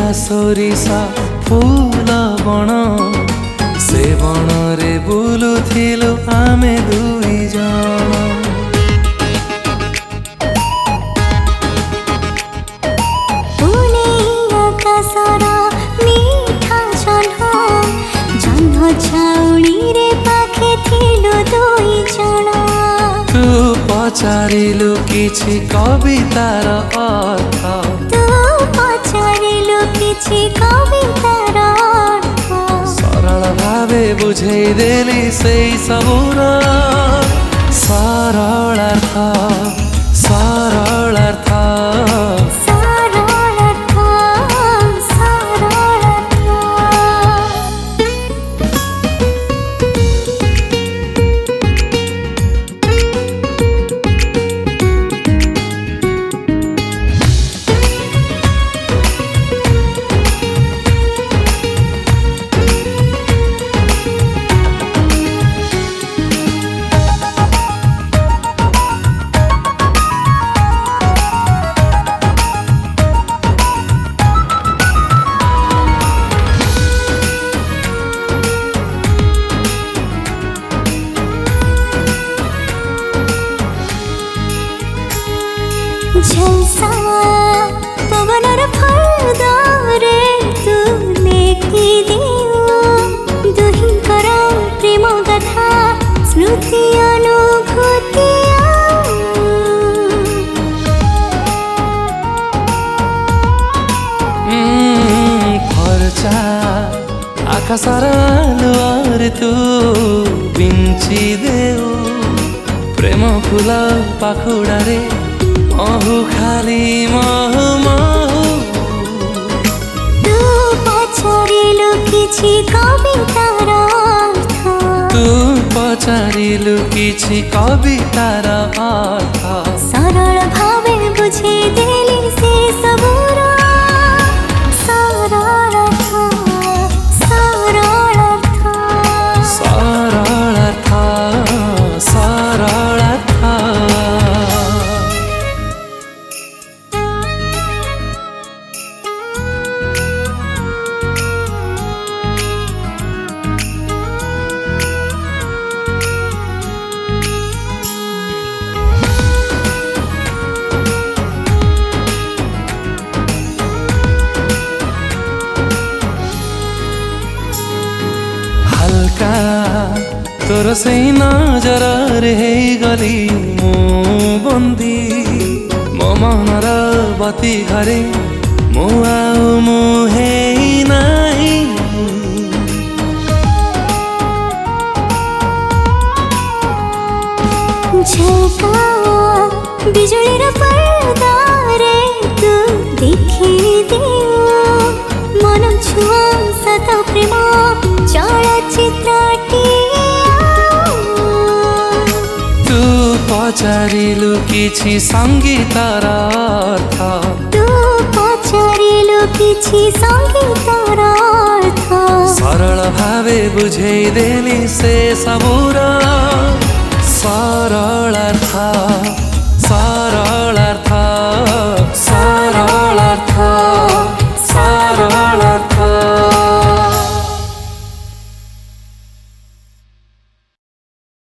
सोरिसा फूल बण से बण रे बुलुथिलु आमे दुई जण। तू पचारिलु किछि कवितार अर्थ, तू पचारिलु किछि कवितार अर्थ, सरल भावे बुझेई देली सेई सबुर सरलार्थ सरलार्थ। झलसा पवनर फलदारे तू लेखि देऊ दुहिंकर प्रेम कथा स्मृति अनुभूति। फर्चा आकाशर आलुआर तू बिंची देऊ प्रेम फूल पाखुड़ारे महु खाली महु महु। तू पचारिलु किछि कवितार अर्थ, तू पचारिलु किछि कवितार अर्थ, सरल भावे बुझेई देली से सबुर सरलार्थ सरलार्थ सरलार्थ सरलार्थ। हल्का तोर से नजर रे गली मु बंदी मो मनर बती घरे मु आउ मुहे नाही। झलका बिजुलीर पर्दारे तू देखि देऊ मन छुआ सत प्रेम चलचित्रटिए। तू पचारिलु किछि संगीतार अर्थ, तू पचारिलु किछि संगीतार अर्थ, सरल भावे बुझेई देली से सबुर सरलार्थ